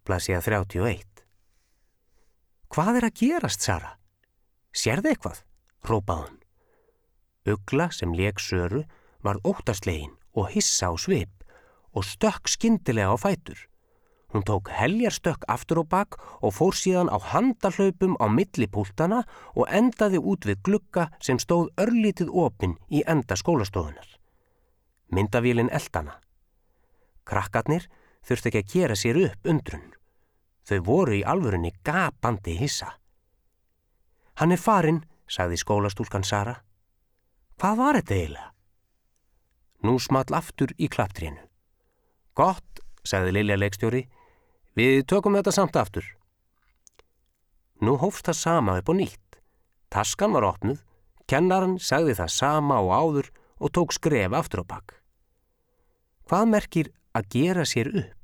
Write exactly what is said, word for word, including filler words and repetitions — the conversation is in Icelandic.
Blaðsíða þrjátíu og eitt. Hvað er að gerast, Sara? Sérðu eitthvað? Hrópaði hún. Ugla sem lék Söru varð óttaslegin og hissa á svip og stökk skyndilega á fætur. Hún tók heljarstökk aftur á bak og fór síðan á handahlaupum á milli púltana og endaði út við glugga sem stóð örlítið opinn í enda skólastofunar. Myndavélin eltana. Krakkarnir þurftu ekki að gera sér upp undrun. Þau voru í alvörunni gapandi hissa. Hann er farinn, sagði skólastúlkan Sara. Hvað var þetta eiginlega? Nú small aftur í klapptrénu. Gott, sagði Lilja leikstjóri. Við tökum þetta samt aftur. Nú hófst það sama upp á nýtt. Taskan var opnuð, kennaran sagði það sama og áður og tók skref aftur á bak. Hvað merkir að gera sér upp?